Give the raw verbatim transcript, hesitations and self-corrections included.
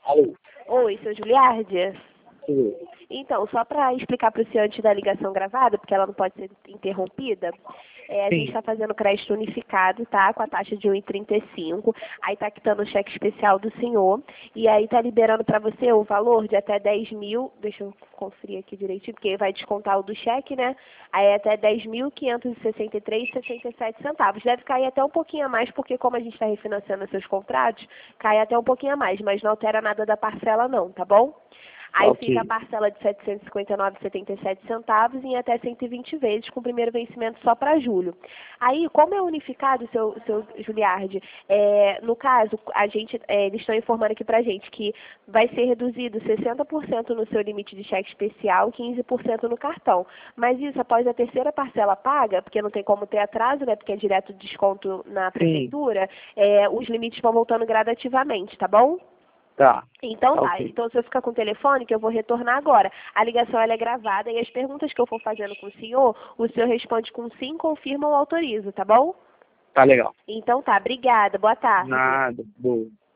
Alô? Oi, seu Juliardi? Sim. Então, só para explicar para o senhor antes da ligação gravada, porque ela não pode ser interrompida, é, a gente Sim. está fazendo crédito unificado, tá? Com a taxa de um vírgula trinta e cinco. Aí está quitando o cheque especial do senhor. E aí está liberando para você o valor de até dez mil. Deixa eu conferir aqui direitinho, porque vai descontar o do cheque, né? Aí é até dez mil quinhentos e sessenta e três reais e sessenta e sete centavos. Deve cair até um pouquinho a mais, porque como a gente está refinanciando seus contratos, cai até um pouquinho a mais, mas não altera nada da parcela não, tá bom? Aí Ok. fica a parcela de setecentos e cinquenta e nove reais e setenta e sete centavos em até cento e vinte vezes, com o primeiro vencimento só para julho. Aí, como é unificado, seu, seu Juliardi, é, no caso, a gente, é, eles estão informando aqui para a gente que vai ser reduzido sessenta por cento no seu limite de cheque especial, quinze por cento no cartão. Mas isso, após a terceira parcela paga, porque não tem como ter atraso, né, porque é direto desconto na Sim. prefeitura, é, os limites vão voltando gradativamente, tá bom? Tá. Então Tá tá, ok. então se eu ficar com o telefone, que eu vou retornar agora. A ligação ela é gravada e as perguntas que eu for fazendo com o senhor, o senhor responde com sim, confirma ou autoriza, tá bom? Tá legal. Então tá, obrigada, boa tarde. Nada. Boa.